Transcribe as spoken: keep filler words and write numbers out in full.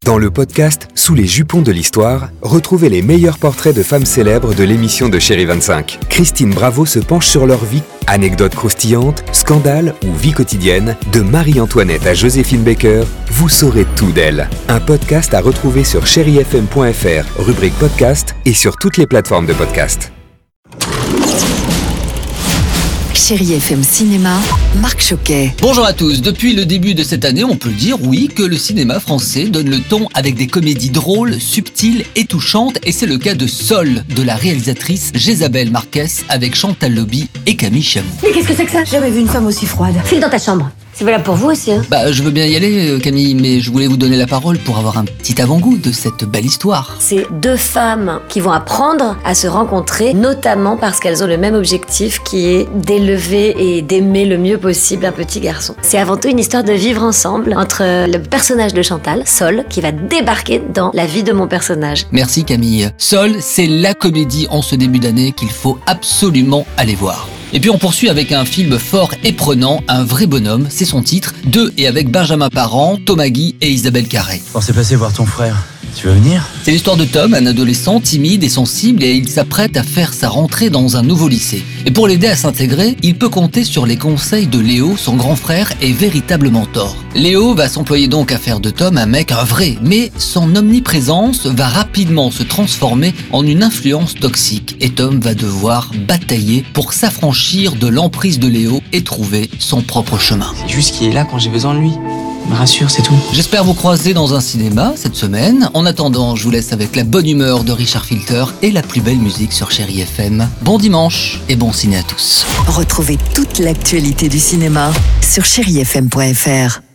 Dans le podcast Sous les jupons de l'histoire, retrouvez les meilleurs portraits de femmes célèbres de l'émission de Chérie vingt-cinq. Christine Bravo se penche sur leur vie, anecdotes croustillantes, scandales ou vie quotidienne, de Marie-Antoinette à Joséphine Baker, vous saurez tout d'elle. Un podcast à retrouver sur chéri f m point f r, rubrique podcast et sur toutes les plateformes de podcast. Chéri F M Cinéma, Marc Choquet. Bonjour à tous. Depuis le début de cette année, on peut dire, oui, que le cinéma français donne le ton avec des comédies drôles, subtiles et touchantes. Et c'est le cas de Sol, de la réalisatrice Jésabel Marquez, avec Chantal Lobby et Camille Chamou. Mais qu'est-ce que c'est que ça? J'ai jamais vu une femme aussi froide. File dans ta chambre. C'est valable pour vous aussi, hein? Bah, je veux bien y aller, Camille, mais je voulais vous donner la parole pour avoir un petit avant-goût de cette belle histoire. C'est deux femmes qui vont apprendre à se rencontrer, notamment parce qu'elles ont le même objectif qui est d'élever et d'aimer le mieux possible un petit garçon. C'est avant tout une histoire de vivre ensemble entre le personnage de Chantal, Sol, qui va débarquer dans la vie de mon personnage. Merci Camille. Sol, c'est la comédie en ce début d'année qu'il faut absolument aller voir. Et puis on poursuit avec un film fort et prenant, Un vrai bonhomme, c'est son titre, de et avec Benjamin Parent, Thomas Guy et Isabelle Carré. On s'est passé voir ton frère. Tu veux venir? C'est l'histoire de Tom, un adolescent timide et sensible, et il s'apprête à faire sa rentrée dans un nouveau lycée. Et pour l'aider à s'intégrer, il peut compter sur les conseils de Léo, son grand frère et véritable mentor. Léo va s'employer donc à faire de Tom un mec un vrai, mais son omniprésence va rapidement se transformer en une influence toxique, et Tom va devoir batailler pour s'affranchir de l'emprise de Léo et trouver son propre chemin. C'est juste qu'il est là quand j'ai besoin de lui. Il me rassure, c'est tout. J'espère vous croiser dans un cinéma cette semaine. En attendant, je vous laisse avec la bonne humeur de Richard Filter et la plus belle musique sur Chéri F M. Bon dimanche et bon ciné à tous. Retrouvez toute l'actualité du cinéma sur chéri f m point f r.